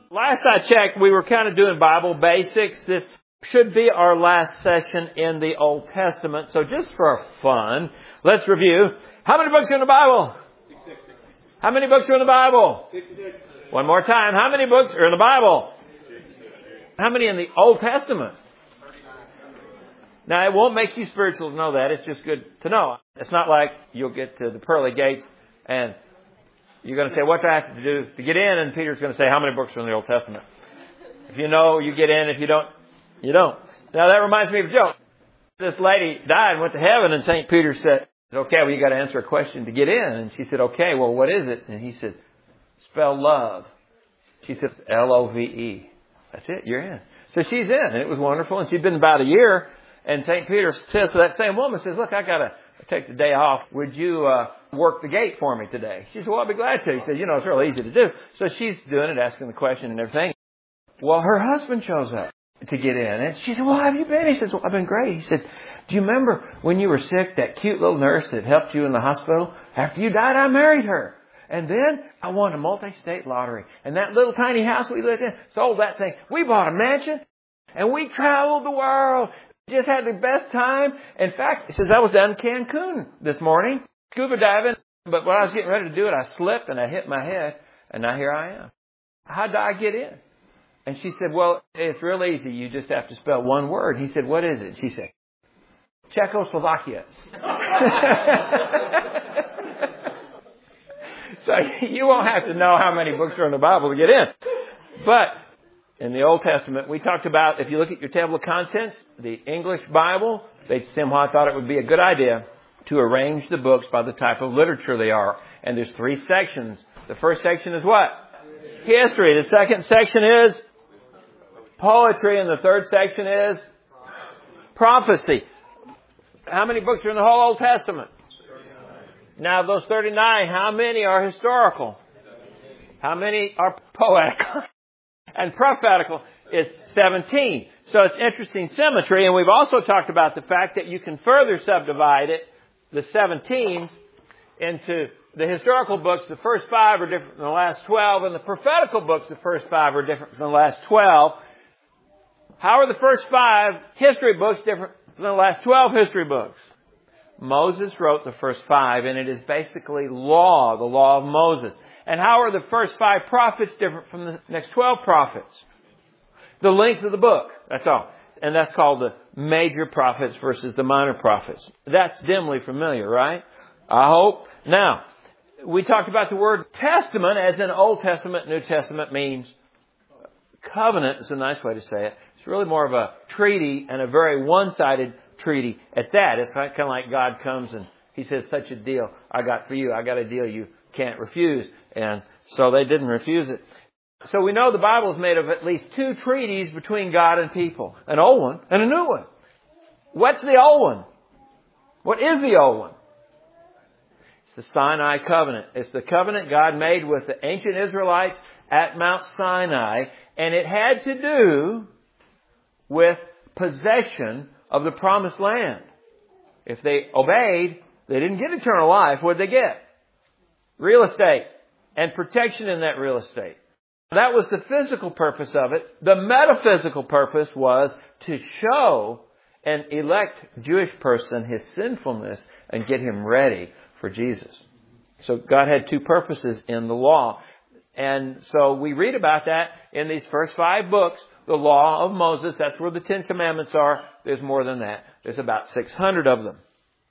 Last I checked, we were kind of doing Bible basics. This should be our last session in the Old Testament. So just for fun, let's review. How many books are in the Bible? 66. How many books are in the Bible? 66. One more time. How many books are in the Bible? 66. How many in the Old Testament? 39. Now, it won't make you spiritual to know that. It's just good to know. It's not like you'll get to the pearly gates and you're going to say, what do I have to do to get in? And Peter's going to say, how many books are in the Old Testament? If you know, you get in. If you don't, you don't. Now, that reminds me of a joke. This lady died and went to heaven, and St. Peter said, okay, well, you got to answer a question to get in. And she said, okay, well, what is it? And he said, spell love. She said, L-O-V-E. That's it, you're in. So she's in, and it was wonderful. And she'd been about a year. And St. Peter says to that same woman, says, look, I got to take the day off. Would you work the gate for me today? She said, well, I'll be glad to. He said, it's real easy to do. So she's doing it, asking the question and everything. Well, her husband shows up to get in. And she said, well, how have you been? He says, well, I've been great. He said, do you remember when you were sick, that cute little nurse that helped you in the hospital? After you died, I married her. And then I won a multi-state lottery. And that little tiny house we lived in, sold that thing. We bought a mansion and we traveled the world. Just had the best time. In fact, he says, I was down in Cancun this morning, scuba diving. But when I was getting ready to do it, I slipped and I hit my head. And now here I am. How did I get in? And she said, well, it's real easy. You just have to spell one word. He said, what is it? She said, Czechoslovakia. So you won't have to know how many books are in the Bible to get in. But in the Old Testament, we talked about, if you look at your table of contents, the English Bible, Simha thought it would be a good idea to arrange the books by the type of literature they are. And there's 3 sections. The first section is what? History. The second section is poetry. And the third section is prophecy. How many books are in the whole Old Testament? 39. Now, of those 39, how many are historical? 17. How many are poetical? And prophetical is 17. So it's interesting symmetry. And we've also talked about the fact that you can further subdivide it, the 17s, into the historical books. The first 5 are different from the last 12. And the prophetical books, the first 5 are different from the last 12. How are the first 5 history books different from the last 12 history books? Moses wrote the first 5, and it is basically law, the law of Moses. And how are the first 5 prophets different from the next 12 prophets? The length of the book, that's all. And that's called the major prophets versus the minor prophets. That's dimly familiar, right? I hope. Now, we talked about the word testament as in Old Testament. New Testament means covenant is a nice way to say it. It's really more of a treaty, and a very one-sided treaty at that. It's kind of like God comes and He says, such a deal I got for you. I got a deal you can't refuse. And so they didn't refuse it. So we know the Bible is made of at least 2 treaties between God and people. An old one and a new one. What's the old one? What is the old one? It's the Sinai covenant. It's the covenant God made with the ancient Israelites at Mount Sinai. And it had to do with possession of the promised land. If they obeyed, they didn't get eternal life. What did they get? Real estate and protection in that real estate. That was the physical purpose of it. The metaphysical purpose was to show an elect Jewish person his sinfulness and get him ready for Jesus. So God had 2 purposes in the law. And so we read about that in these first 5 books. The law of Moses, that's where the 10 Commandments are. There's more than that. There's about 600 of them.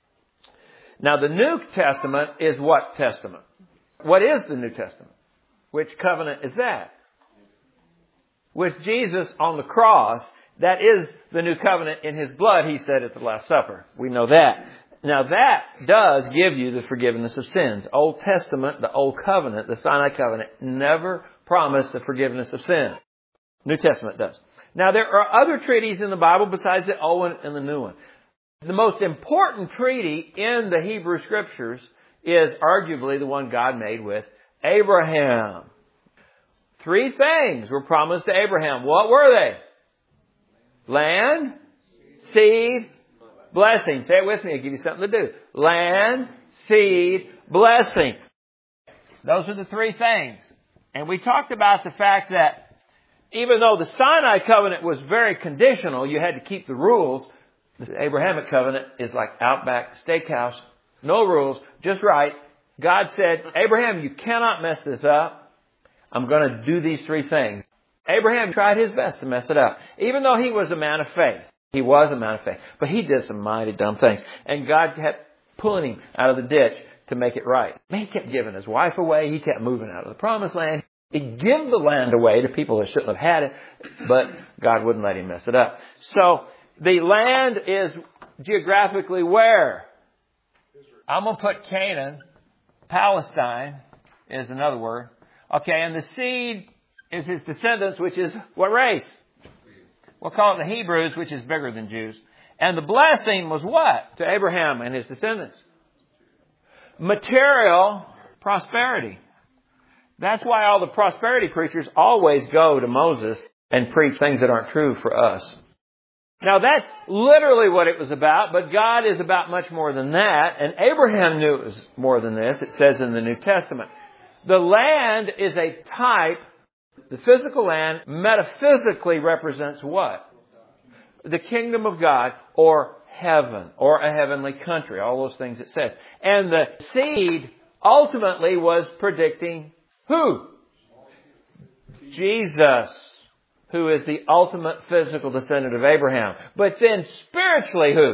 Now the New Testament is what testament? What is the New Testament? Which covenant is that? With Jesus on the cross, that is the new covenant in His blood, He said at the Last Supper. We know that. Now that does give you the forgiveness of sins. Old Testament, the Old Covenant, the Sinai Covenant, never promised the forgiveness of sin. New Testament does. Now there are other treaties in the Bible besides the old one and the new one. The most important treaty in the Hebrew Scriptures is arguably the one God made with Abraham. 3 things were promised to Abraham. What were they? Land, seed, blessing. Say it with me. I'll give you something to do. Land, seed, blessing. Those are the 3 things. And we talked about the fact that even though the Sinai covenant was very conditional, you had to keep the rules. The Abrahamic covenant is like Outback Steakhouse. No rules, just right. God said, Abraham, you cannot mess this up. I'm going to do these 3 things. Abraham tried his best to mess it up. Even though he was a man of faith. He was a man of faith. But he did some mighty dumb things. And God kept pulling him out of the ditch to make it right. He kept giving his wife away. He kept moving out of the promised land. He'd give the land away to people that shouldn't have had it. But God wouldn't let him mess it up. So the land is geographically where? I'm going to put Canaan. Palestine is another word. Okay, and the seed is his descendants, which is what race? We'll call it the Hebrews, which is bigger than Jews. And the blessing was what to Abraham and his descendants? Material prosperity. That's why all the prosperity preachers always go to Moses and preach things that aren't true for us. Now that's literally what it was about, but God is about much more than that. And Abraham knew it was more than this. It says in the New Testament. The land is a type. The physical land metaphysically represents what? The kingdom of God or heaven or a heavenly country. All those things it says. And the seed ultimately was predicting who? Jesus, who is the ultimate physical descendant of Abraham. But then spiritually who?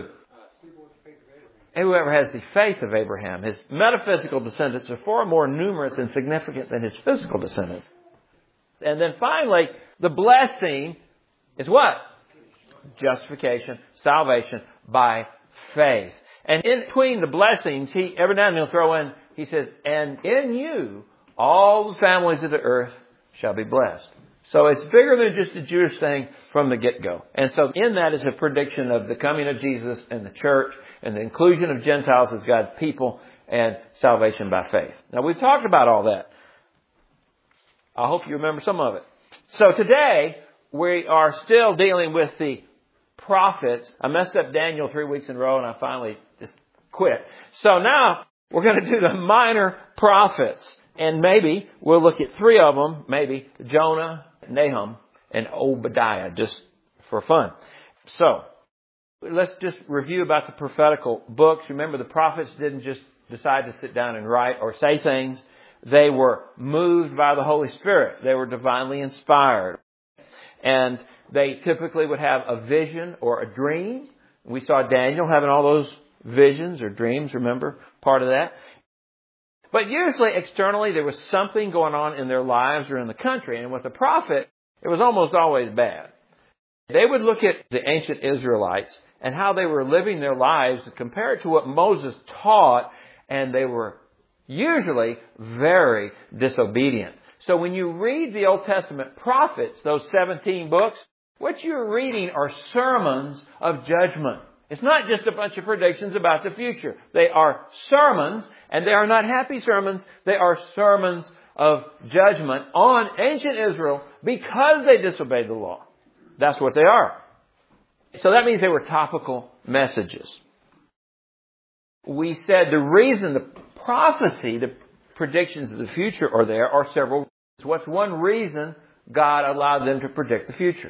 Whoever has the faith of Abraham. His metaphysical descendants are far more numerous and significant than his physical descendants. And then finally, the blessing is what? Justification, salvation by faith. And in between the blessings, every now and then he'll throw in, he says, and in you, all the families of the earth shall be blessed. So it's bigger than just a Jewish thing from the get-go. And so in that is a prediction of the coming of Jesus and the church and the inclusion of Gentiles as God's people and salvation by faith. Now we've talked about all that. I hope you remember some of it. So today we are still dealing with the prophets. I messed up Daniel 3 weeks in a row and I finally just quit. So now we're going to do the minor prophets. And maybe we'll look at 3 of them, maybe Jonah, Nahum, and Obadiah, just for fun. So let's just review about the prophetical books. Remember, the prophets didn't just decide to sit down and write or say things. They were moved by the Holy Spirit. They were divinely inspired. And they typically would have a vision or a dream. We saw Daniel having all those visions or dreams, remember, part of that. But usually externally there was something going on in their lives or in the country. And with the prophet, it was almost always bad. They would look at the ancient Israelites and how they were living their lives and compare it to what Moses taught, and they were usually very disobedient. So when you read the Old Testament prophets, those 17 books, what you're reading are sermons of judgment. It's not just a bunch of predictions about the future. They are sermons, and they are not happy sermons. They are sermons of judgment on ancient Israel because they disobeyed the law. That's what they are. So that means they were topical messages. We said the reason the prophecy, the predictions of the future are there are several. What's one reason God allowed them to predict the future?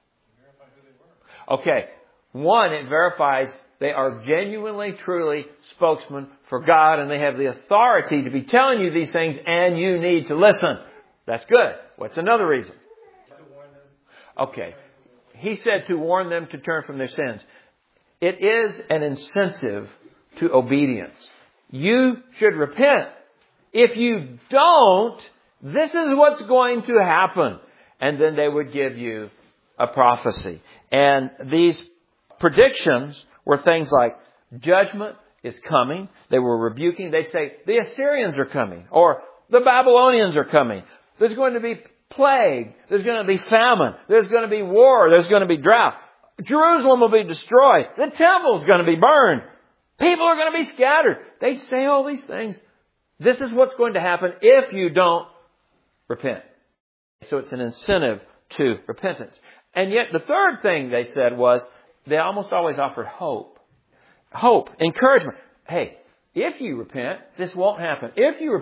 Okay. One, it verifies they are genuinely, truly spokesmen for God, and they have the authority to be telling you these things, and you need to listen. That's good. What's another reason? Okay. He said to warn them to turn from their sins. It is an incentive to obedience. You should repent. If you don't, this is what's going to happen. And then they would give you a prophecy. And these predictions were things like judgment is coming. They were rebuking. They'd say the Assyrians are coming or the Babylonians are coming. There's going to be plague. There's going to be famine. There's going to be war. There's going to be drought. Jerusalem will be destroyed. The temple is going to be burned. People are going to be scattered. They'd say all these things. This is what's going to happen if you don't repent. So it's an incentive to repentance. And yet the third thing they said was they almost always offered hope. Hope, encouragement. Hey, if you repent, this won't happen. If you repent,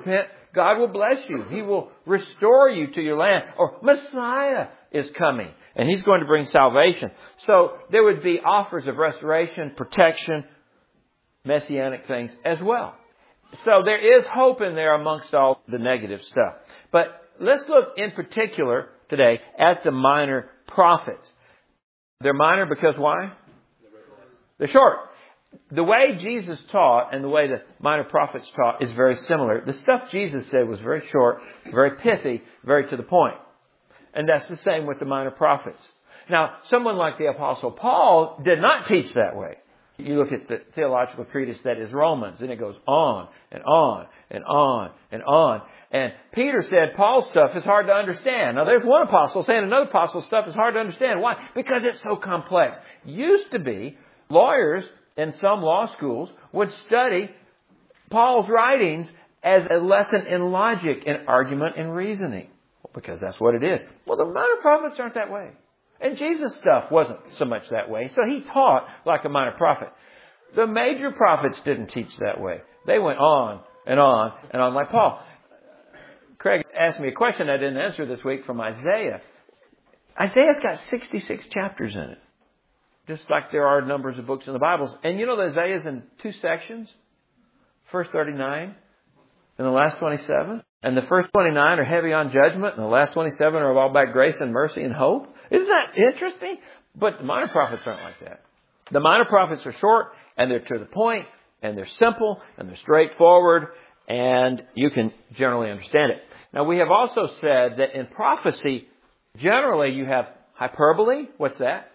God will bless you. He will restore you to your land. Or Messiah is coming and He's going to bring salvation. So there would be offers of restoration, protection, messianic things as well. So there is hope in there amongst all the negative stuff. But let's look in particular today at the minor prophets. They're minor because why? They're short. The way Jesus taught and the way the minor prophets taught is very similar. The stuff Jesus said was very short, very pithy, very to the point. And that's the same with the minor prophets. Now, someone like the Apostle Paul did not teach that way. You look at the theological treatise that is Romans, and it goes on and on and on and on. And Peter said Paul's stuff is hard to understand. Now, there's one apostle saying another apostle's stuff is hard to understand. Why? Because it's so complex. Used to be, lawyers in some law schools would study Paul's writings as a lesson in logic and argument and reasoning. Because that's what it is. Well, the minor prophets aren't that way. And Jesus' stuff wasn't so much that way. So He taught like a minor prophet. The major prophets didn't teach that way. They went on and on and on like Paul. Craig asked me a question I didn't answer this week from Isaiah. Isaiah's got 66 chapters in it. Just like there are numbers of books in the Bible. And you know that Isaiah's in 2 sections? First 39 and the last 27. And the first 29 are heavy on judgment, and the last 27 are all about grace and mercy and hope. Isn't that interesting? But the minor prophets aren't like that. The minor prophets are short, and they're to the point, and they're simple, and they're straightforward, and you can generally understand it. Now, we have also said that in prophecy, generally you have hyperbole. What's that?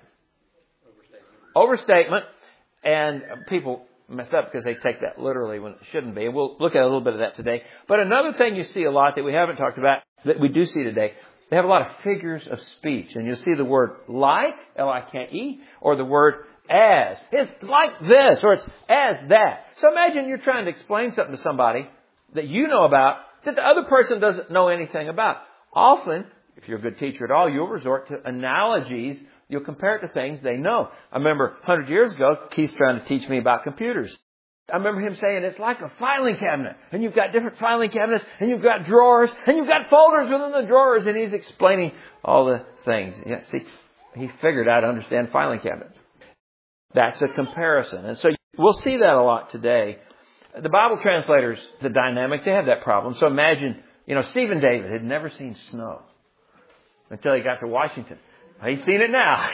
Overstatement. And people mess up because they take that literally when it shouldn't be. And we'll look at a little bit of that today. But another thing you see a lot that we haven't talked about, that we do see today, they have a lot of figures of speech. And you'll see the word like, L-I-K-E, or the word as. It's like this, or it's as that. So imagine you're trying to explain something to somebody that you know about that the other person doesn't know anything about. Often, if you're a good teacher at all, you'll resort to analogies. You'll compare it to things they know. I remember 100 years ago, Keith's trying to teach me about computers. I remember him saying it's like a filing cabinet. And you've got different filing cabinets, and you've got drawers, and you've got folders within the drawers. And he's explaining all the things. Yeah, see, he figured out how to understand filing cabinets. That's a comparison. And so we'll see that a lot today. The Bible translators, the dynamic, they have that problem. So imagine, Stephen David had never seen snow until he got to Washington. He's seen it now.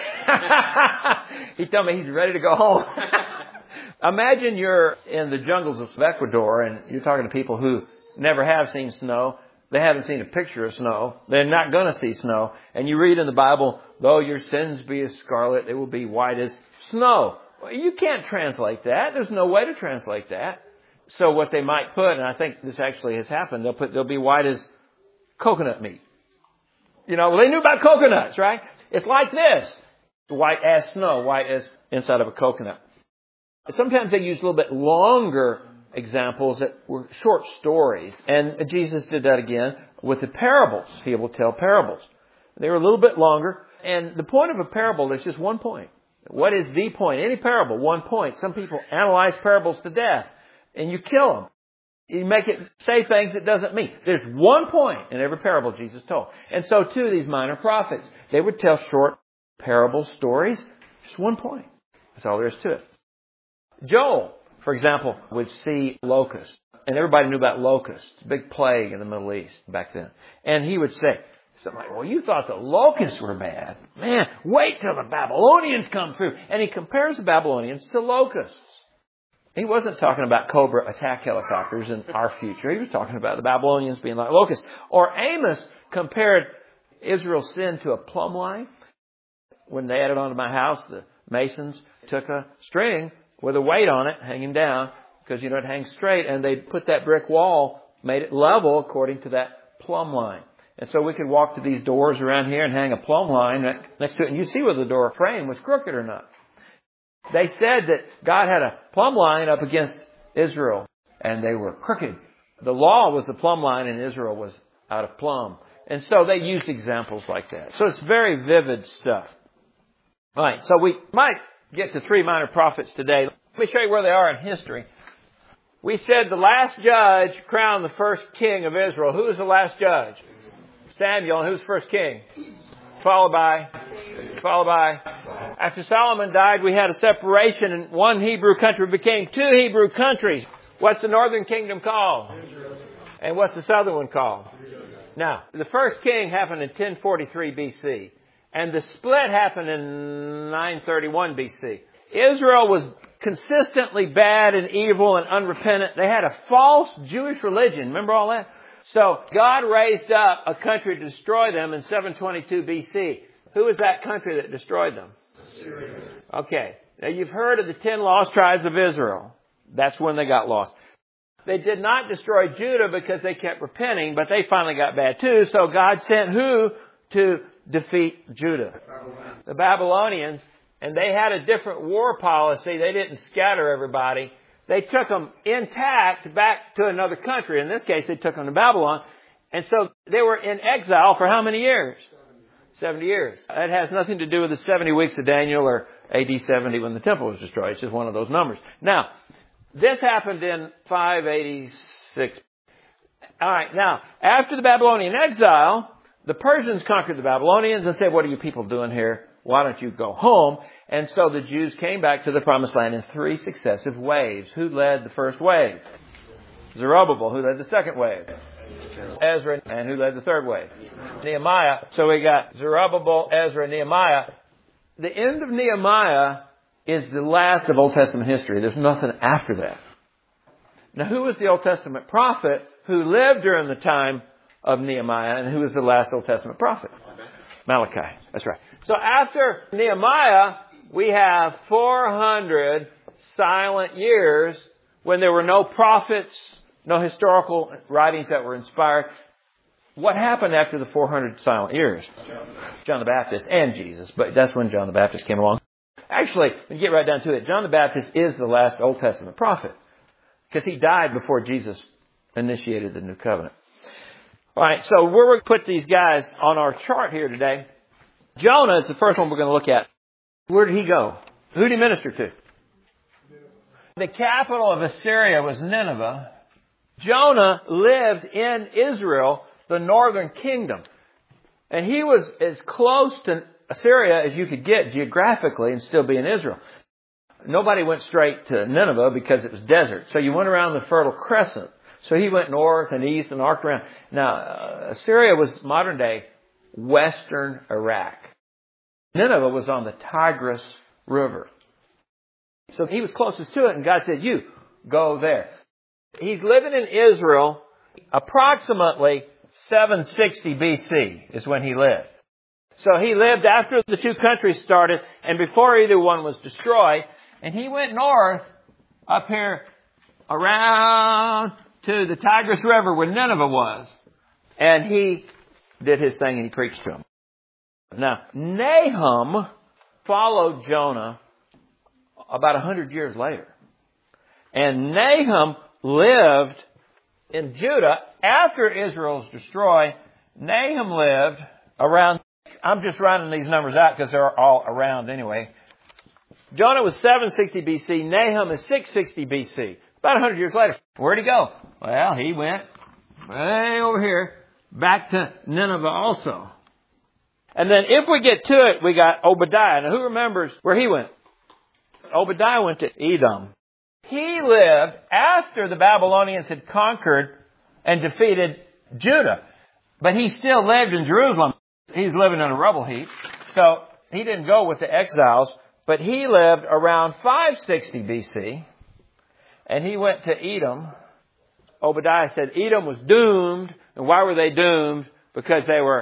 He told me he's ready to go home. Imagine you're in the jungles of Ecuador and you're talking to people who never have seen snow. They haven't seen a picture of snow. They're not going to see snow. And you read in the Bible, though your sins be as scarlet, they will be white as snow. Well, you can't translate that. There's no way to translate that. So what they might put, and I think this actually has happened, they'll be white as coconut meat. They knew about coconuts, right? It's like this. White as snow, white as inside of a coconut. Sometimes they use a little bit longer examples that were short stories. And Jesus did that again with the parables. He will tell parables. They were a little bit longer. And the point of a parable is just one point. What is the point? Any parable, one point. Some people analyze parables to death. And you kill them. You make it say things it doesn't mean. There's one point in every parable Jesus told. And so too, these minor prophets, they would tell short parable stories. Just one point. That's all there is to it. Joel, for example, would see locusts. And everybody knew about locusts. Big plague in the Middle East back then. And he would say something like, well, you thought the locusts were bad. Man, wait till the Babylonians come through. And he compares the Babylonians to locusts. He wasn't talking about Cobra attack helicopters in our future. He was talking about the Babylonians being like locusts. Or Amos compared Israel's sin to a plumb line. When they added onto my house, the masons took a string with a weight on it hanging down because, it hangs straight. And they put that brick wall, made it level according to that plumb line. And so we could walk to these doors around here and hang a plumb line next to it. And you'd see whether the door frame was crooked or not. They said that God had a plumb line up against Israel, and they were crooked. The law was the plumb line, and Israel was out of plumb. And so they used examples like that. So it's very vivid stuff. All right, so we might get to 3 minor prophets today. Let me show you where they are in history. We said the last judge crowned the first king of Israel. Who was the last judge? Samuel. And who's first king? Followed by. After Solomon died, we had a separation, and one Hebrew country became two Hebrew countries. What's the northern kingdom called? And what's the southern one called? Now, the first king happened in 1043 BC, and the split happened in 931 BC. Israel was consistently bad and evil and unrepentant. They had a false Jewish religion. Remember all that? So God raised up a country to destroy them in 722 BC. Who was that country that destroyed them? Assyria. Okay. Now you've heard of the 10 lost tribes of Israel. That's when they got lost. They did not destroy Judah because they kept repenting, but they finally got bad too. So God sent who to defeat Judah? The Babylonians. And they had a different war policy. They didn't scatter everybody. They took them intact back to another country. In this case, they took them to Babylon. And so they were in exile for how many years? 70 years. That has nothing to do with the 70 weeks of Daniel or AD 70 when the temple was destroyed. It's just one of those numbers. Now, this happened in 586. All right. Now, after the Babylonian exile, the Persians conquered the Babylonians and said, what are you people doing here? Why don't you go home? And so the Jews came back to the promised land in 3 successive waves. Who led the first wave? Zerubbabel. Who led the second wave? Ezra. And who led the third wave? Nehemiah. So we got Zerubbabel, Ezra, Nehemiah. The end of Nehemiah is the last of Old Testament history. There's nothing after that. Now, who was the Old Testament prophet who lived during the time of Nehemiah, and who was the last Old Testament prophet? Malachi. That's right. So after Nehemiah, we have 400 silent years when there were no prophets, no historical writings that were inspired. What happened after the 400 silent years? John the Baptist and Jesus, but that's when John the Baptist came along. Actually, when you get right down to it, John the Baptist is the last Old Testament prophet because he died before Jesus initiated the new covenant. All right, so we're going to put these guys on our chart here today. Jonah is the first one we're going to look at. Where did he go? Who did he minister to? The capital of Assyria was Nineveh. Jonah lived in Israel, the northern kingdom. And he was as close to Assyria as you could get geographically and still be in Israel. Nobody went straight to Nineveh because it was desert. So you went around the Fertile Crescent. So he went north and east and arced around. Now, Assyria was modern day western Iraq. Nineveh was on the Tigris River. So he was closest to it, and God said, you go there. He's living in Israel approximately 760 BC is when he lived. So he lived after the two countries started and before either one was destroyed. And he went north up here around to the Tigris River where Nineveh was. And he did his thing and he preached to them. Now, Nahum followed Jonah about 100 years later. And Nahum lived in Judah after Israel was destroyed. Nahum lived around, I'm just rounding these numbers out because they're all around anyway. Jonah was 760 BC. Nahum is 660 BC. About 100 years later. Where'd he go? Well, he went way over here back to Nineveh also. And then if we get to it, we got Obadiah. Now who remembers where he went? Obadiah went to Edom. He lived after the Babylonians had conquered and defeated Judah. But he still lived in Jerusalem. He's living in a rubble heap. So he didn't go with the exiles. But he lived around 560 BC. And he went to Edom. Obadiah said Edom was doomed. And why were they doomed? Because they were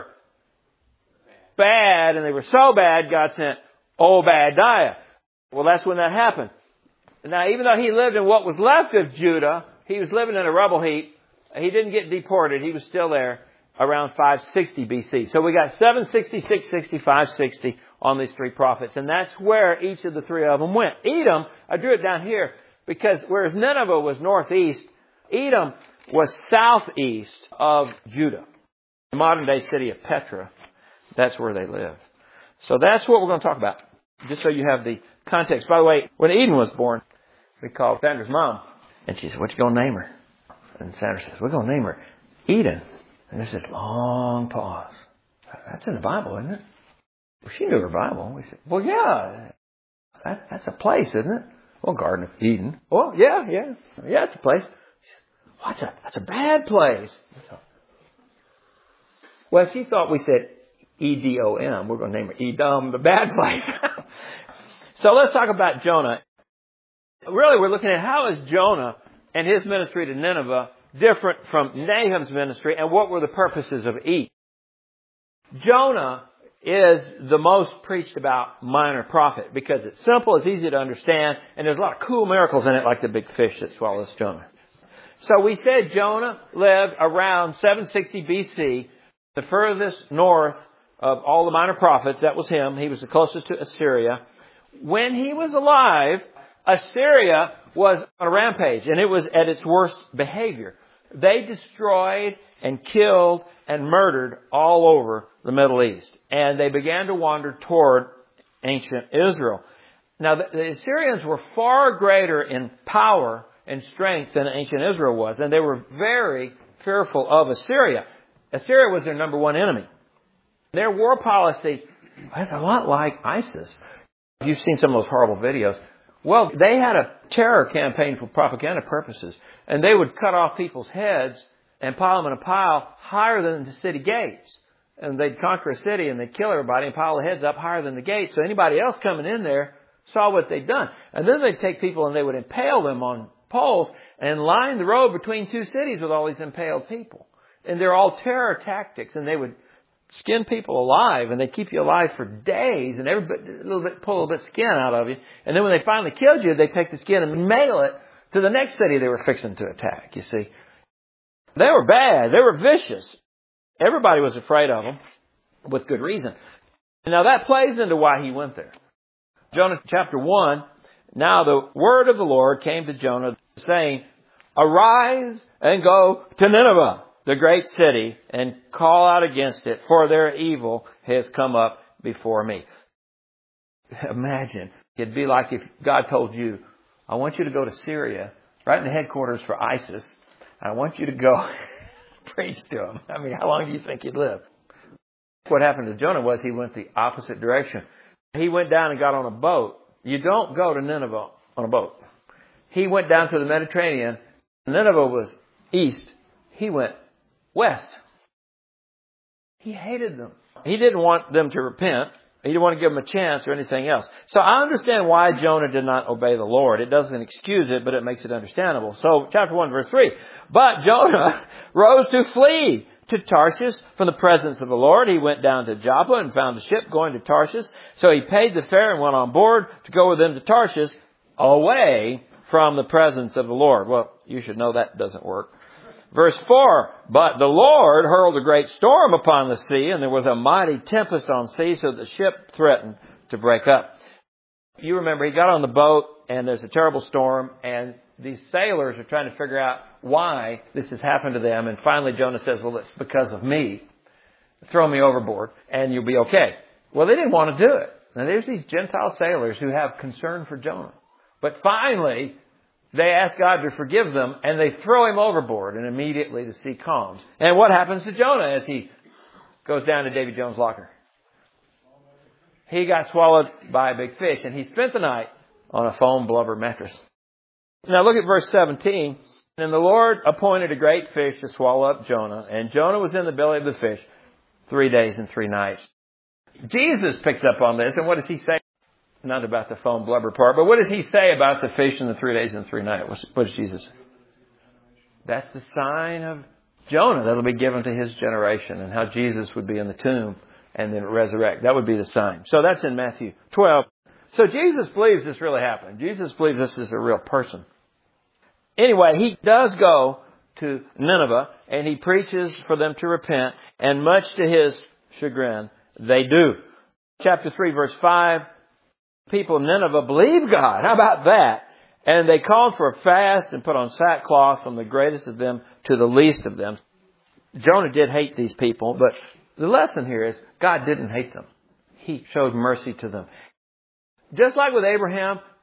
bad. And they were so bad, God sent Obadiah. Well, that's when that happened. Now, even though he lived in what was left of Judah, he was living in a rubble heap. He didn't get deported. He was still there around 560 BC. So we got 760, 660, 560 on these three prophets. And that's where each of the three of them went. Edom, I drew it down here because whereas Nineveh was northeast, Edom was southeast of Judah. The modern day city of Petra. That's where they lived. So that's what we're going to talk about. Just so you have the context. By the way, when Eden was born, we called Sandra's mom And she said, what you going to name her? And Sandra says, we're going to name her Eden. And there's this long pause. That's in the Bible, isn't it? Well, she knew her Bible. We said, well, yeah, that's a place, isn't it? Well, Garden of Eden. Well, yeah, it's a place. She said, that's a bad place. Well, she thought we said Edom. We're going to name her Edom, the bad place. So let's talk about Jonah. Really, we're looking at how is Jonah and his ministry to Nineveh different from Nahum's ministry, and what were the purposes of each. Jonah is the most preached about minor prophet because it's simple, it's easy to understand, and there's a lot of cool miracles in it, like the big fish that swallows Jonah. So we said Jonah lived around 760 BC, the furthest north of all the minor prophets. That was him. He was the closest to Assyria. When he was alive, Assyria was on a rampage, and it was at its worst behavior. They destroyed and killed and murdered all over the Middle East. And they began to wander toward ancient Israel. Now, the Assyrians were far greater in power and strength than ancient Israel was, and they were very fearful of Assyria. Assyria was their number one enemy. Their war policy was a lot like ISIS. You've seen some of those horrible videos. Well, they had a terror campaign for propaganda purposes, and they would cut off people's heads and pile them in a pile higher than the city gates. And they'd conquer a city and they'd kill everybody and pile the heads up higher than the gates. So anybody else coming in there saw what they'd done. And then they'd take people and they would impale them on poles and line the road between two cities with all these impaled people. And they're all terror tactics, and they would skin people alive, and they keep you alive for days, and pull a little bit of skin out of you. And then when they finally killed you, they take the skin and mail it to the next city they were fixing to attack, you see. They were bad. They were vicious. Everybody was afraid of them, with good reason. Now that plays into why he went there. Jonah chapter 1, now the word of the Lord came to Jonah, saying, arise and go to Nineveh, the great city, and call out against it, for their evil has come up before me. Imagine, it'd be like if God told you, I want you to go to Syria, right in the headquarters for ISIS. I want you to go preach to them. I mean, how long do you think you'd live? What happened to Jonah was he went the opposite direction. He went down and got on a boat. You don't go to Nineveh on a boat. He went down to the Mediterranean. Nineveh was east. He went west. He hated them. He didn't want them to repent. He didn't want to give them a chance or anything else. So I understand why Jonah did not obey the Lord. It doesn't excuse it, but it makes it understandable. So chapter 1, verse 3. But Jonah rose to flee to Tarshish from the presence of the Lord. He went down to Joppa and found a ship going to Tarshish. So he paid the fare and went on board to go with them to Tarshish, away from the presence of the Lord. Well, you should know that doesn't work. Verse 4, but the Lord hurled a great storm upon the sea, and there was a mighty tempest on sea, so the ship threatened to break up. You remember, he got on the boat, and there's a terrible storm, and these sailors are trying to figure out why this has happened to them. And finally Jonah says, well, it's because of me. Throw me overboard, and you'll be okay. Well, they didn't want to do it. Now, there's these Gentile sailors who have concern for Jonah. But finally, they ask God to forgive them, and they throw him overboard, and immediately the sea calms. And what happens to Jonah as he goes down to Davy Jones' locker? He got swallowed by a big fish, and he spent the night on a foam blubber mattress. Now look at verse 17. And the Lord appointed a great fish to swallow up Jonah, and Jonah was in the belly of the fish 3 days and 3 nights. Jesus picks up on this, and what does he say? Not about the foam blubber part, but what does he say about the fish in the 3 days and 3 nights? What does Jesus say? That's the sign of Jonah that'll be given to his generation, and how Jesus would be in the tomb and then resurrect. That would be the sign. So that's in Matthew 12. So Jesus believes this really happened. Jesus believes this is a real person. Anyway, he does go to Nineveh, and he preaches for them to repent, and much to his chagrin, they do. Chapter 3, verse 5. People of Nineveh believed God. How about that? And they called for a fast and put on sackcloth, from the greatest of them to the least of them. Jonah did hate these people, but the lesson here is God didn't hate them. He showed mercy to them. Just like with Abraham,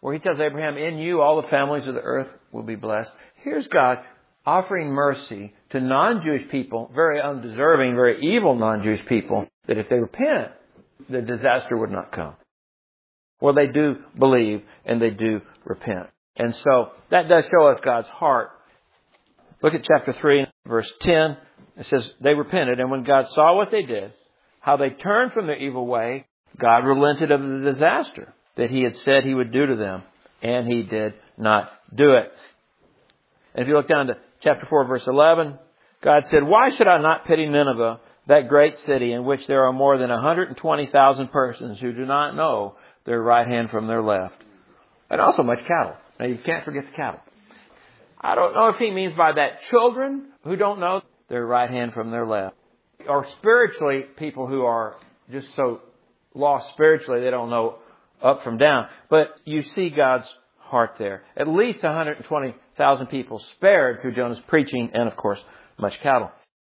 where He tells Abraham, in you all the families of the earth will be blessed. Here's God offering mercy to non-Jewish people, very undeserving, very evil non-Jewish people, that if they repent, the disaster would not come. Well, they do believe and they do repent. And so that does show us God's heart. Look at chapter 3, verse 10. It says, they repented, and when God saw what they did, how they turned from their evil way, God relented of the disaster that He had said He would do to them, and He did not do it. And if you look down to chapter 4, verse 11, God said, why should I not pity Nineveh, that great city in which there are more than 120,000 persons who do not know their right hand from their left, and also much cattle. Now, you can't forget the cattle. I don't know if He means by that children who don't know their right hand from their left, or spiritually people who are just so lost spiritually they don't know up from down. But you see God's heart there. At least 120,000 people spared through Jonah's preaching, and of course, much cattle.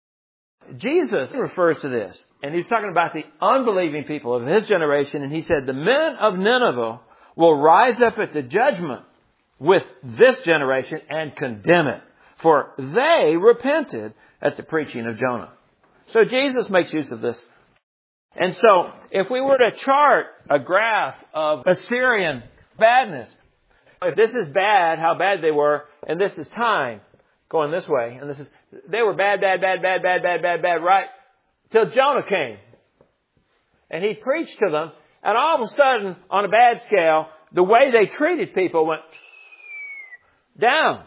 Jesus refers to this, and He's talking about the unbelieving people of His generation, and He said, the men of Nineveh will rise up at the judgment with this generation and condemn it, for they repented at the preaching of Jonah. So Jesus makes use of this. And so, if we were to chart a graph of Assyrian badness, if this is bad, how bad they were, and this is time going this way, and this is, they were bad, right till Jonah came. And he preached to them, and all of a sudden, on a bad scale, the way they treated people went down.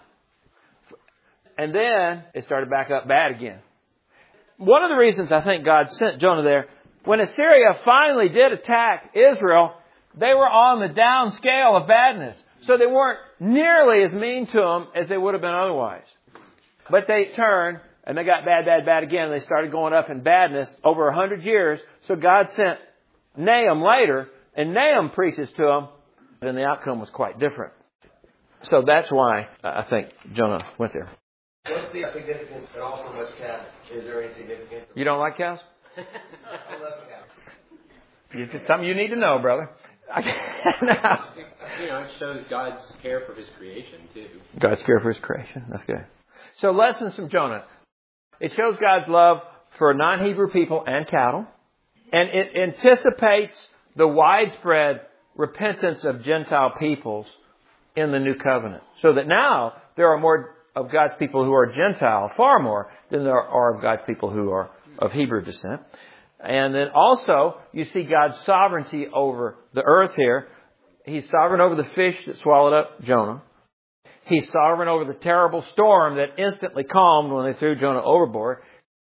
And then it started back up bad again. One of the reasons I think God sent Jonah there, when Assyria finally did attack Israel, they were on the down scale of badness. So they weren't nearly as mean to them as they would have been otherwise. But they turned and they got bad again. They started going up in badness over 100 years. So God sent Nahum later, and Nahum preaches to them, and the outcome was quite different. So that's why I think Jonah went there. What's the significance of also much cattle? Is there any significance? You don't like cows? I love cows. It's just something you need to know, brother. It shows God's care for His creation, too. God's care for His creation. That's good. So lessons from Jonah. It shows God's love for non-Hebrew people and cattle. And it anticipates the widespread repentance of Gentile peoples in the new covenant. So that now there are more of God's people who are Gentile, far more than there are of God's people who are of Hebrew descent. And then also you see God's sovereignty over the earth here. He's sovereign over the fish that swallowed up Jonah. He's sovereign over the terrible storm that instantly calmed when they threw Jonah overboard.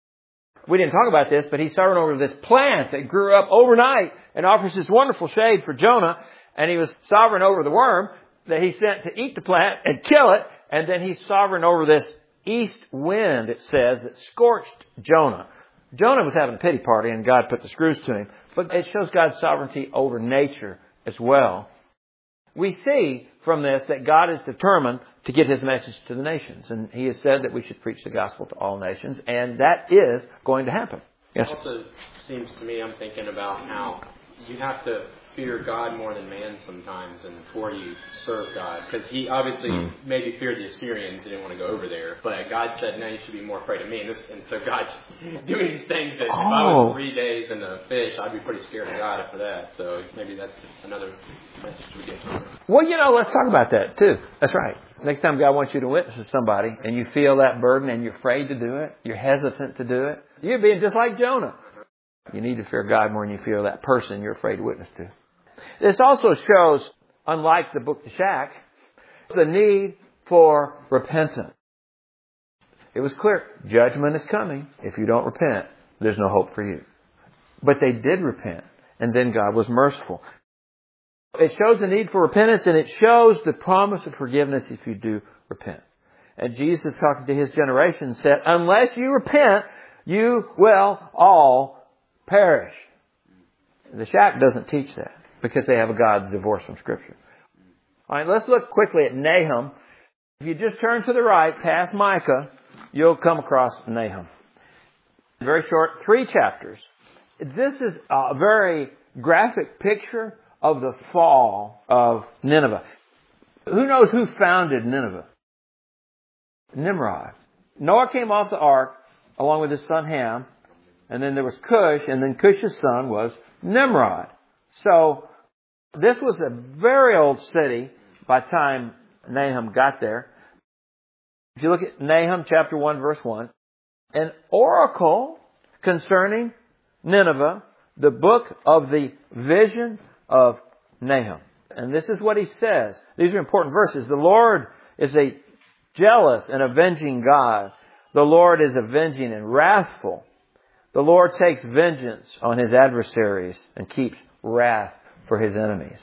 We didn't talk about this, but He's sovereign over this plant that grew up overnight and offers this wonderful shade for Jonah. And He was sovereign over the worm that He sent to eat the plant and kill it. And then He's sovereign over this east wind, it says, that scorched Jonah. Jonah was having a pity party and God put the screws to him. But it shows God's sovereignty over nature as well. We see from this that God is determined to get His message to the nations. And He has said that we should preach the gospel to all nations. And that is going to happen. Yes, It also seems to me, I'm thinking about how you have to fear God more than man sometimes and before you serve God. Because He obviously maybe feared the Assyrians. He didn't want to go over there. But God said, no, you should be more afraid of me. And so God's doing these things that if I was 3 days in a fish, I'd be pretty scared of God after that. So maybe that's another message we get from it. Well, let's talk about that too. That's right. Next time God wants you to witness to somebody and you feel that burden and you're afraid to do it, you're hesitant to do it, you're being just like Jonah. You need to fear God more than you fear that person you're afraid to witness to. This also shows, unlike the book to Shack, the need for repentance. It was clear, judgment is coming. If you don't repent, there's no hope for you. But they did repent, and then God was merciful. It shows the need for repentance, and it shows the promise of forgiveness if you do repent. And Jesus, talking to His generation, said, unless you repent, you will all perish. The Shack doesn't teach that, because they have a God divorced from Scripture. All right, let's look quickly at Nahum. If you just turn to the right, past Micah, you'll come across Nahum. Very short, 3 chapters. This is a very graphic picture of the fall of Nineveh. Who knows who founded Nineveh? Nimrod. Noah came off the ark along with his son Ham, and then there was Cush, and then Cush's son was Nimrod. So this was a very old city by the time Nahum got there. If you look at Nahum chapter 1 verse 1, an oracle concerning Nineveh, the book of the vision of Nahum. And this is what he says. These are important verses. The Lord is a jealous and avenging God. The Lord is avenging and wrathful. The Lord takes vengeance on His adversaries and keeps wrath for His enemies.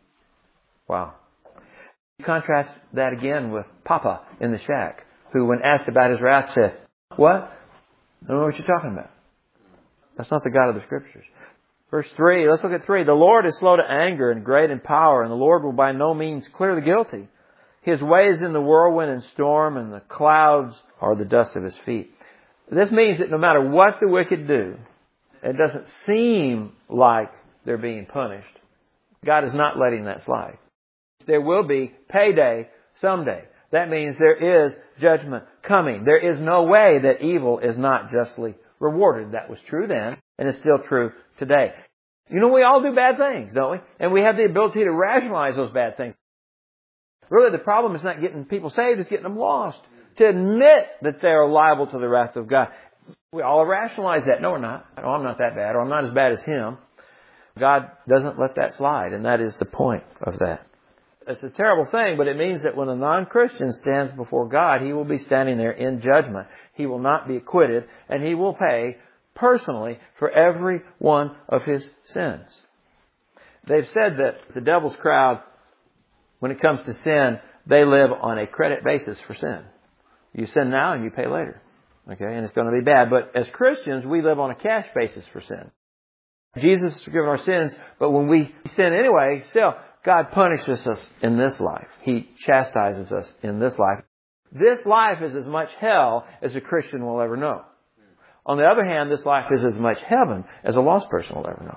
Wow. Contrast that again with Papa in the shack, who when asked about His wrath said, "What? I don't know what you're talking about." That's not the God of the Scriptures. Verse 3, let's look at 3. The Lord is slow to anger and great in power, and the Lord will by no means clear the guilty. His ways in the whirlwind and storm, and the clouds are the dust of His feet. This means that no matter what the wicked do, it doesn't seem like they're being punished. God is not letting that slide. There will be payday someday. That means there is judgment coming. There is no way that evil is not justly rewarded. That was true then, and it's still true today. You know, we all do bad things, don't we? And we have the ability to rationalize those bad things. Really, the problem is not getting people saved, it's getting them lost. To admit that they're liable to the wrath of God. We all rationalize that. No, we're not. Oh, I'm not that bad, or I'm not as bad as him. God doesn't let that slide, and that is the point of that. It's a terrible thing, but it means that when a non-Christian stands before God, he will be standing there in judgment. He will not be acquitted, and he will pay personally for every one of his sins. They've said that the devil's crowd, when it comes to sin, they live on a credit basis for sin. You sin now and you pay later. Okay, and it's going to be bad. But as Christians, we live on a cash basis for sin. Jesus has forgiven our sins, but when we sin anyway, still, God punishes us in this life. He chastises us in this life. This life is as much hell as a Christian will ever know. On the other hand, this life is as much heaven as a lost person will ever know.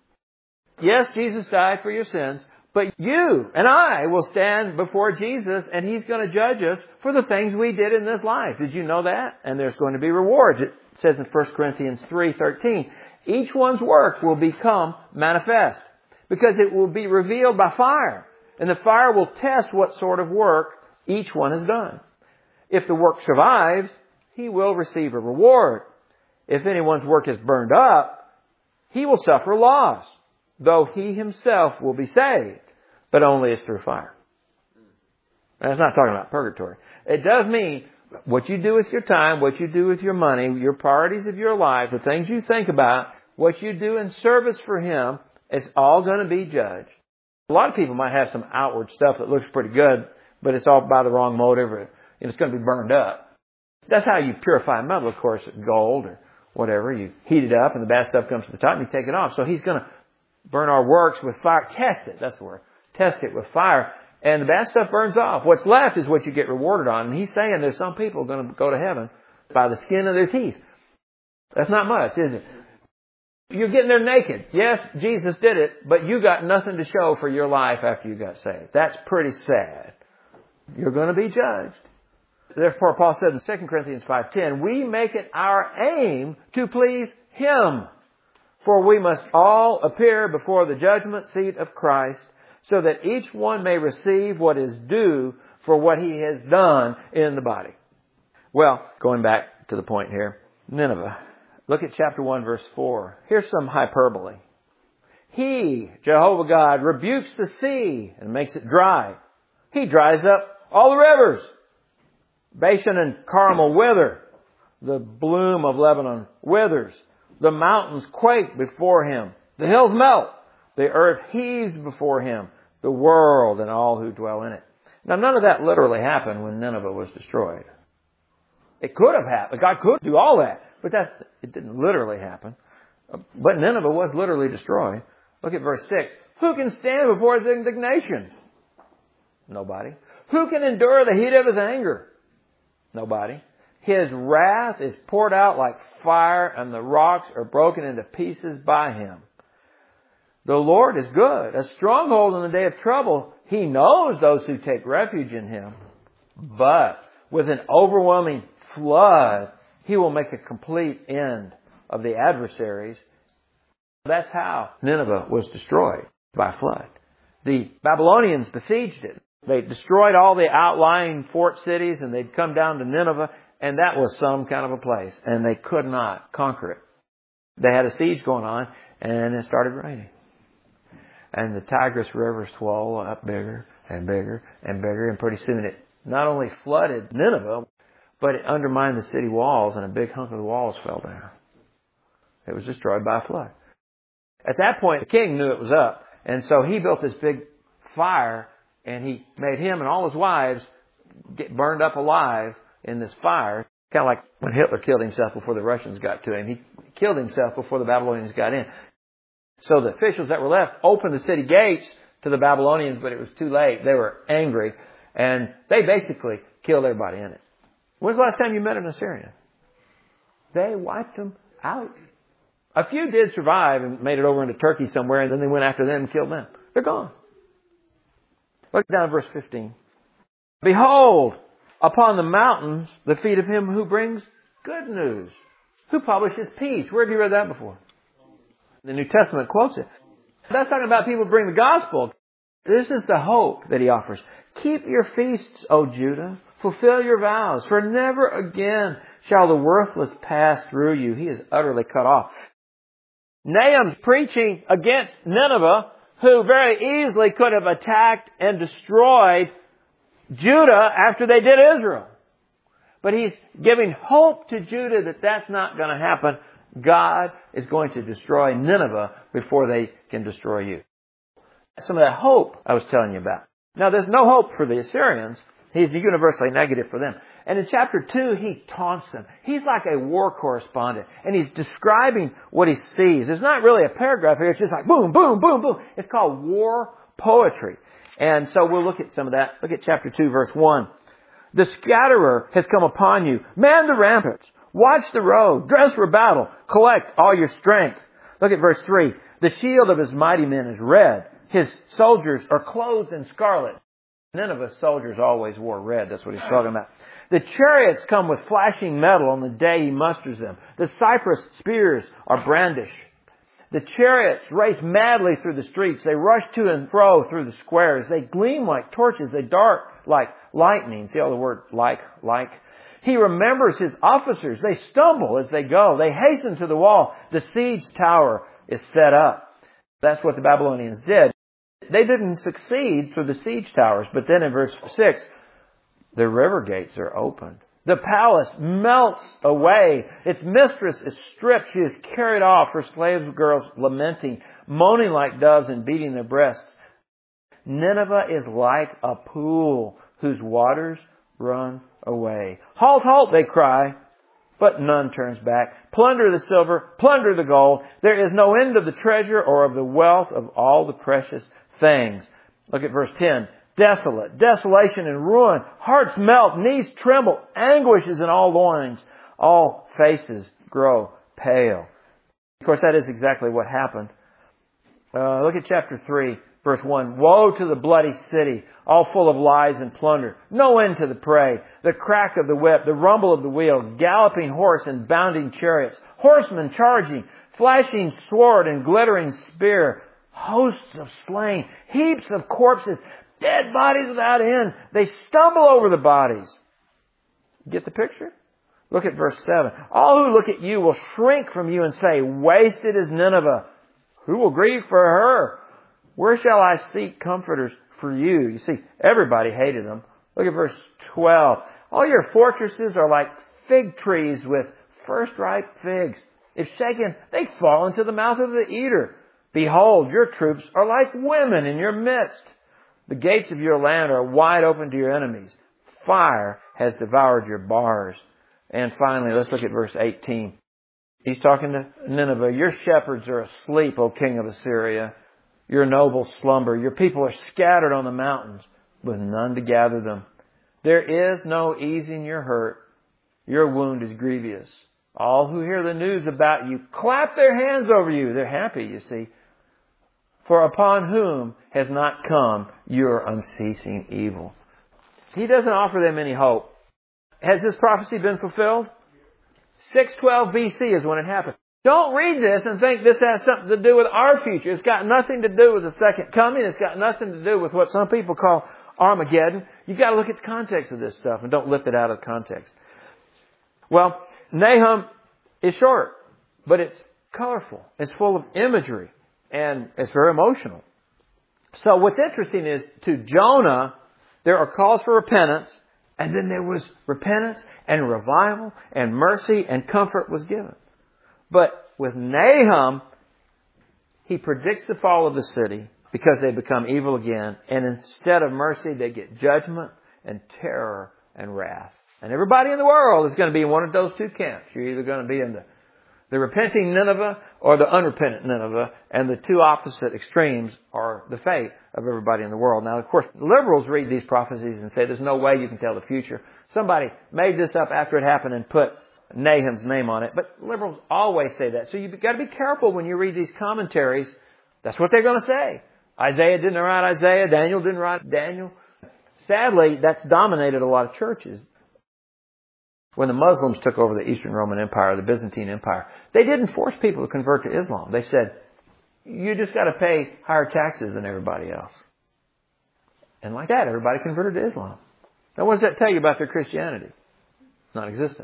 Yes, Jesus died for your sins, but you and I will stand before Jesus, and He's going to judge us for the things we did in this life. Did you know that? And there's going to be rewards. It says in 1 Corinthians 3:13, each one's work will become manifest, because it will be revealed by fire. And the fire will test what sort of work each one has done. If the work survives, he will receive a reward. If anyone's work is burned up, he will suffer loss, though he himself will be saved, but only as through fire. That's not talking about purgatory. It does mean what you do with your time, what you do with your money, your priorities of your life, the things you think about, what you do in service for Him, it's all going to be judged. A lot of people might have some outward stuff that looks pretty good, but it's all by the wrong motive, and it's going to be burned up. That's how you purify metal, of course, gold or whatever. You heat it up, and the bad stuff comes to the top, and you take it off. So He's going to burn our works with fire. Test it. That's the word. Test it with fire. And the bad stuff burns off. What's left is what you get rewarded on. And He's saying there's some people going to go to heaven by the skin of their teeth. That's not much, is it? You're getting there naked. Yes, Jesus did it, but you got nothing to show for your life after you got saved. That's pretty sad. You're going to be judged. Therefore, Paul said in 2 Corinthians 5:10, we make it our aim to please Him. For we must all appear before the judgment seat of Christ, so that each one may receive what is due for what he has done in the body. Well, going back to the point here, Nineveh. Look at chapter 1, verse 4. Here's some hyperbole. He, Jehovah God, rebukes the sea and makes it dry. He dries up all the rivers. Bashan and Carmel wither. The bloom of Lebanon withers. The mountains quake before Him. The hills melt. The earth heaves before Him. The world and all who dwell in it. Now, none of that literally happened when Nineveh was destroyed. It could have happened. God could do all that. But it didn't literally happen. But Nineveh was literally destroyed. Look at verse 6. Who can stand before His indignation? Nobody. Who can endure the heat of His anger? Nobody. His wrath is poured out like fire, and the rocks are broken into pieces by Him. The Lord is good, a stronghold in the day of trouble. He knows those who take refuge in Him. But with an overwhelming flood, He will make a complete end of the adversaries. That's how Nineveh was destroyed, by flood. The Babylonians besieged it. They destroyed all the outlying fort cities, and they'd come down to Nineveh, and that was some kind of a place, and they could not conquer it. They had a siege going on, and it started raining. And the Tigris River swelled up bigger and bigger and bigger, and pretty soon it not only flooded Nineveh, but it undermined the city walls, and a big hunk of the walls fell down. It was destroyed by a flood. At that point, the king knew it was up, and so he built this big fire, and he made him and all his wives get burned up alive in this fire. Kind of like when Hitler killed himself before the Russians got to him. He killed himself before the Babylonians got in. So the officials that were left opened the city gates to the Babylonians, but it was too late. They were angry, and they basically killed everybody in it. When's the last time you met an Assyrian? They wiped them out. A few did survive and made it over into Turkey somewhere, and then they went after them and killed them. They're gone. Look down at verse 15. Behold, upon the mountains, the feet of him who brings good news, who publishes peace. Where have you read that before? The New Testament quotes it. That's talking about people who bring the gospel. This is the hope that He offers. Keep your feasts, O Judah. Fulfill your vows, for never again shall the worthless pass through you. He is utterly cut off. Nahum's preaching against Nineveh, who very easily could have attacked and destroyed Judah after they did Israel. But he's giving hope to Judah that that's not going to happen. God is going to destroy Nineveh before they can destroy you. Some of that hope I was telling you about. Now, there's no hope for the Assyrians. He's universally negative for them. And in chapter 2, he taunts them. He's like a war correspondent. And he's describing what he sees. There's not really a paragraph here. It's just like boom, boom, boom, boom. It's called war poetry. And so we'll look at some of that. Look at chapter 2, verse 1. The scatterer has come upon you. Man the ramparts. Watch the road. Dress for battle. Collect all your strength. Look at verse 3. The shield of his mighty men is red. His soldiers are clothed in scarlet. Nineveh's soldiers always wore red. That's what he's talking about. The chariots come with flashing metal on the day he musters them. The cypress spears are brandished. The chariots race madly through the streets. They rush to and fro through the squares. They gleam like torches. They dart like lightning. See all the word like. He remembers his officers. They stumble as they go. They hasten to the wall. The siege tower is set up. That's what the Babylonians did. They didn't succeed through the siege towers. But then in verse 6, the river gates are opened. The palace melts away. Its mistress is stripped. She is carried off. Her slave girls lamenting, moaning like doves and beating their breasts. Nineveh is like a pool whose waters run away. Halt, halt, they cry, but none turns back. Plunder the silver, plunder the gold. There is no end of the treasure or of the wealth of all the precious things. Look at verse 10. Desolate, desolation and ruin. Hearts melt, knees tremble, anguish is in all loins. All faces grow pale. Of course, that is exactly what happened. Look at chapter 3, verse 1. Woe to the bloody city, all full of lies and plunder. No end to the prey. The crack of the whip, the rumble of the wheel, galloping horse and bounding chariots. Horsemen charging, flashing sword and glittering spear. Hosts of slain, heaps of corpses, dead bodies without end. They stumble over the bodies. Get the picture? Look at verse 7. All who look at you will shrink from you and say, wasted is Nineveh. Who will grieve for her? Where shall I seek comforters for you? You see, everybody hated them. Look at verse 12. All your fortresses are like fig trees with first ripe figs. If shaken, they fall into the mouth of the eater. Behold, your troops are like women in your midst. The gates of your land are wide open to your enemies. Fire has devoured your bars. And finally, let's look at verse 18. He's talking to Nineveh. Your shepherds are asleep, O king of Assyria. Your nobles slumber. Your people are scattered on the mountains, with none to gather them. There is no easing your hurt. Your wound is grievous. All who hear the news about you clap their hands over you. They're happy, you see. For upon whom has not come your unceasing evil? He doesn't offer them any hope. Has this prophecy been fulfilled? 612 BC is when it happened. Don't read this and think this has something to do with our future. It's got nothing to do with the second coming. It's got nothing to do with what some people call Armageddon. You've got to look at the context of this stuff and don't lift it out of context. Well, Nahum is short, but it's colorful. It's full of imagery, and it's very emotional. So what's interesting is to Jonah, there are calls for repentance, and then there was repentance and revival and mercy and comfort was given. But with Nahum, he predicts the fall of the city because they become evil again. And instead of mercy, they get judgment and terror and wrath. And everybody in the world is going to be in one of those two camps. You're either going to be in the repenting Nineveh or the unrepentant Nineveh. And the two opposite extremes are the fate of everybody in the world. Now, of course, liberals read these prophecies and say there's no way you can tell the future. Somebody made this up after it happened and put Nahum's name on it. But liberals always say that. So you've got to be careful when you read these commentaries. That's what they're going to say. Isaiah didn't write Isaiah. Daniel didn't write Daniel. Sadly, that's dominated a lot of churches. When the Muslims took over the Eastern Roman Empire, the Byzantine Empire, they didn't force people to convert to Islam. They said, you just got to pay higher taxes than everybody else. And like that, everybody converted to Islam. Now, what does that tell you about their Christianity? Non-existent.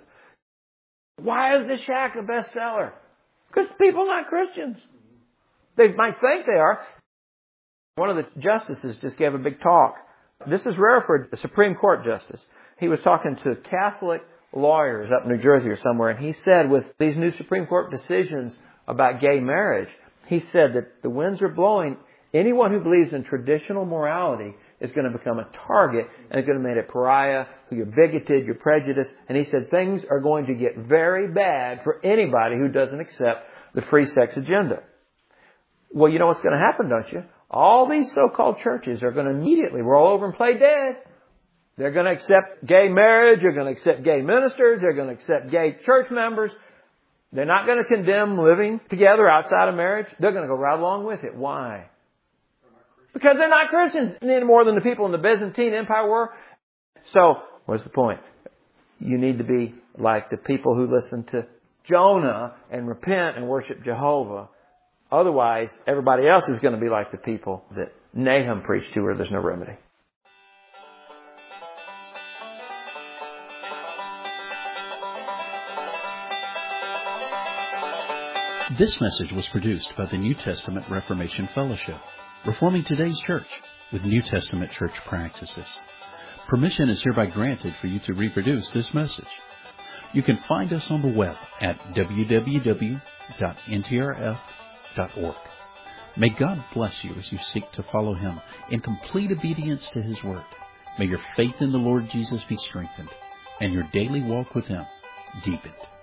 Why is the Shack a bestseller? Because people are not Christians. They might think they are. One of the justices just gave a big talk. This is rare for a Supreme Court justice. He was talking to Catholic lawyers up in New Jersey or somewhere, and he said with these new Supreme Court decisions about gay marriage, he said that the winds are blowing. Anyone who believes in traditional morality is going to become a target and is going to be made a pariah, who you're bigoted, you're prejudiced. And he said things are going to get very bad for anybody who doesn't accept the free sex agenda. Well, you know what's going to happen, don't you? All these so-called churches are going to immediately roll over and play dead. They're going to accept gay marriage. They're going to accept gay ministers. They're going to accept gay church members. They're not going to condemn living together outside of marriage. They're going to go right along with it. Why? Because they're not Christians any more than the people in the Byzantine Empire were. So, what's the point? You need to be like the people who listen to Jonah and repent and worship Jehovah. Otherwise, everybody else is going to be like the people that Nahum preached to, where there's no remedy. This message was produced by the New Testament Reformation Fellowship, reforming today's church with New Testament church practices. Permission is hereby granted for you to reproduce this message. You can find us on the web at www.ntrf.org. May God bless you as you seek to follow Him in complete obedience to His Word. May your faith in the Lord Jesus be strengthened and your daily walk with Him deepened.